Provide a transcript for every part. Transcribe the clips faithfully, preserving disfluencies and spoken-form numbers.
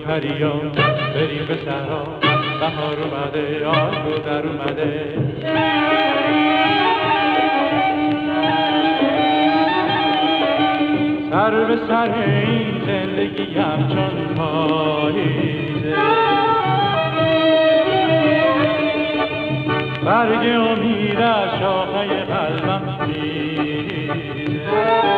پریا بریم به صحرا، بهار اومده، آه گل در اومده. سر به سر این زندگی همچون پاییزه، برگ امید از شاخه قلبم میریزه.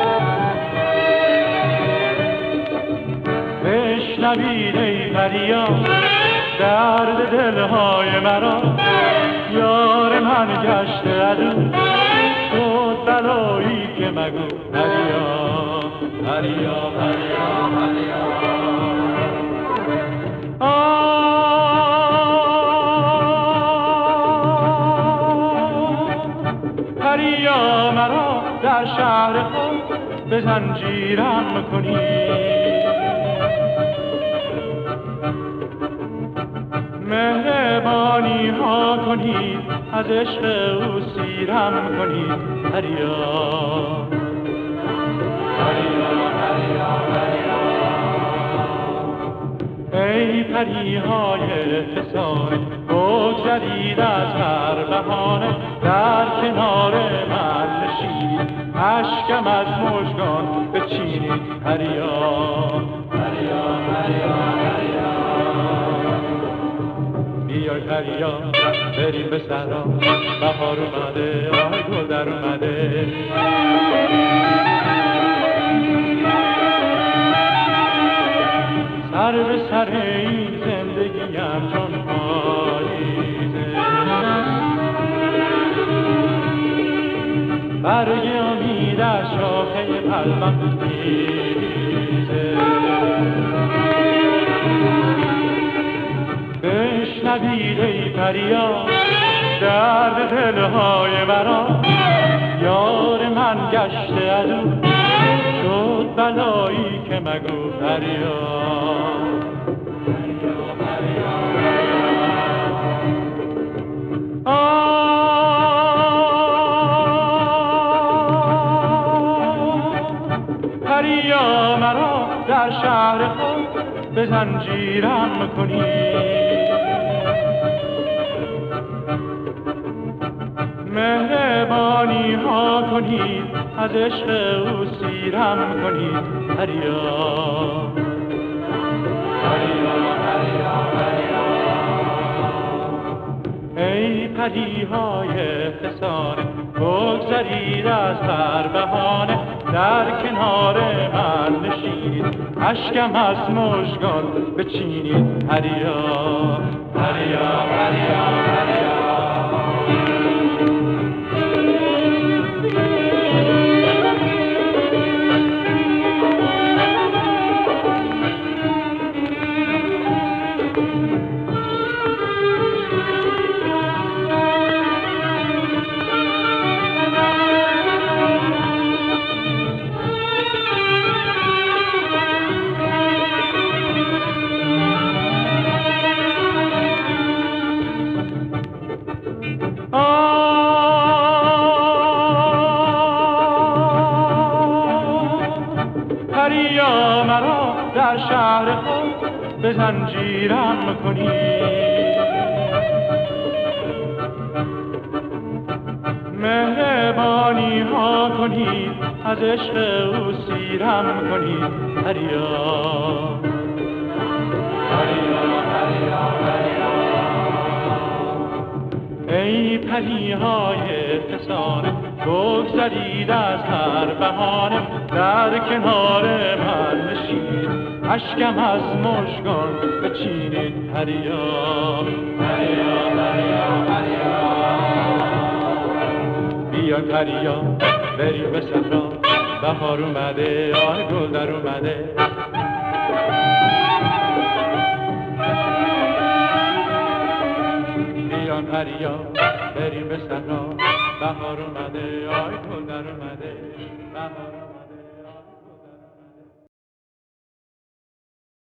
بشنوید ای فریاد درد دلهای مرا، یار من گشته عدو شد بلایی که مگو پریا پریا پریا پریا. پریا مرا در شهر خود به زنجیرم کنید، مهربانی ها کنید، از عشق او سیرم کنید. پریا پریا پریا پریا. ای پریهای فسانه بگذرید از هر بهانه، در کنار من نشینید، اشکم از مژگان بچینید. پریا پریا پریا پریا. بیای پریا بریم به صحرا، بهار اومده، آه گل در اومده. سر به سر این زندگیم چون پاییزه، برگ امید از شاخه قلبم میریزه. بشنوید ای پریا درد دلهای مرا، یار من گشته عدو شد بلایی که مگو پریا پریا پریا پریا. پریا مرا در شهر خود به زنجیرم کنید، مهربانی ها کنید، از عشق او سیرم کنید. پریا پریا پریا پریا. ای پریهای فسانه بگذرید از هر بهانه، در کنار من نشینید، اشکم از مژگان بچینید. پریا پریا پریا پریا. پریا مرا در شهر خود به زنجیرم کنید، مهربانی ها کنید، از عشق او سیرم کنید. پریا پریا پریا پریا. ای پریهای فسانه بگذرید از هر بهانه، در کنار من نشینید، اشکم از مژگان بچینید. پریا پریا پریا پریا. بیای پریا بریم به صحرا، بهار اومده، آه گل در اومده. بیای پریا بریم به صحرا، بهار اومده، آه گل در اومده. بهار